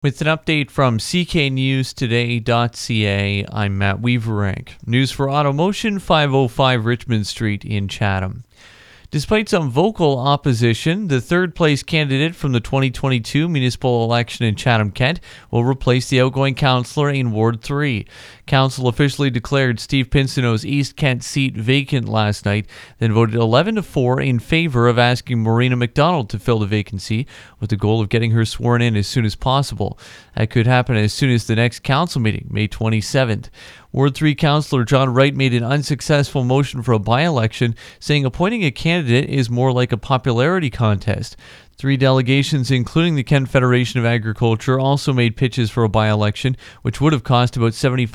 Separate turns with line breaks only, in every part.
With an update from cknewstoday.ca, I'm Matt Weaverank. News for Automotion, 505 Richmond Street in Chatham. Despite some vocal opposition, the third-place candidate from the 2022 municipal election in Chatham-Kent will replace the outgoing councillor in Ward 3. Council officially declared Steve Pinsonneau's East Kent seat vacant last night, then voted 11-4 in favor of asking Marina McDonald to fill the vacancy, with the goal of getting her sworn in as soon as possible. That could happen as soon as the next council meeting, May 27th. Ward 3 Councillor John Wright made an unsuccessful motion for a by-election, saying appointing a candidate is more like a popularity contest. 3 delegations, including the Kent Federation of Agriculture, also made pitches for a by-election, which would have cost about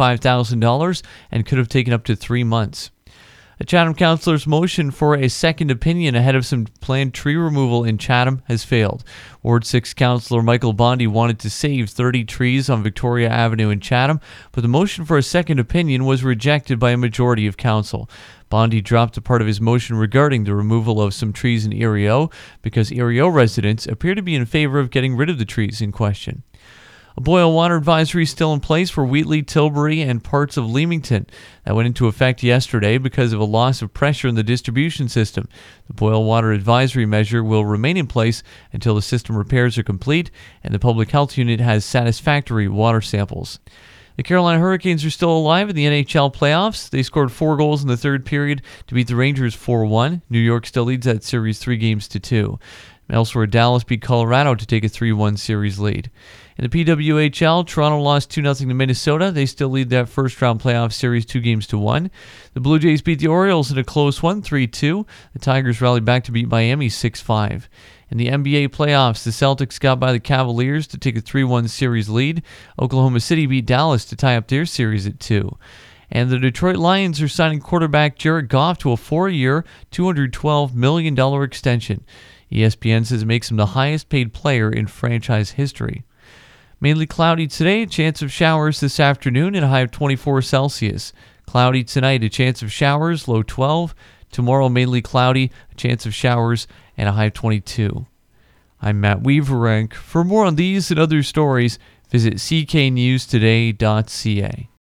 $75,000 and could have taken up to 3 months. A Chatham councillor's motion for a second opinion ahead of some planned tree removal in Chatham has failed. Ward 6 councillor Michael Bondi wanted to save 30 trees on Victoria Avenue in Chatham, but the motion for a second opinion was rejected by a majority of council. Bondi dropped a part of his motion regarding the removal of some trees in Erie O because Erie O residents appear to be in favor of getting rid of the trees in question. A boil water advisory is still in place for Wheatley, Tilbury, and parts of Leamington. That went into effect yesterday because of a loss of pressure in the distribution system. The boil water advisory measure will remain in place until the system repairs are complete and the public health unit has satisfactory water samples. The Carolina Hurricanes are still alive in the NHL playoffs. They scored 4 goals in the third period to beat the Rangers 4-1. New York still leads that series 3-2. Elsewhere, Dallas beat Colorado to take a 3-1 series lead. In the PWHL, Toronto lost 2-0 to Minnesota. They still lead that first-round playoff series 2-1. The Blue Jays beat the Orioles in a close one, 3-2. The Tigers rallied back to beat Miami 6-5. In the NBA playoffs, the Celtics got by the Cavaliers to take a 3-1 series lead. Oklahoma City beat Dallas to tie up their series at 2. And the Detroit Lions are signing quarterback Jared Goff to a 4-year, $212 million extension. ESPN says it makes him the highest-paid player in franchise history. Mainly cloudy today, a chance of showers this afternoon and a high of 24 Celsius. Cloudy tonight, a chance of showers, low 12. Tomorrow, mainly cloudy, a chance of showers, and a high of 22. I'm Matt Weaverank. For more on these and other stories, visit cknewstoday.ca.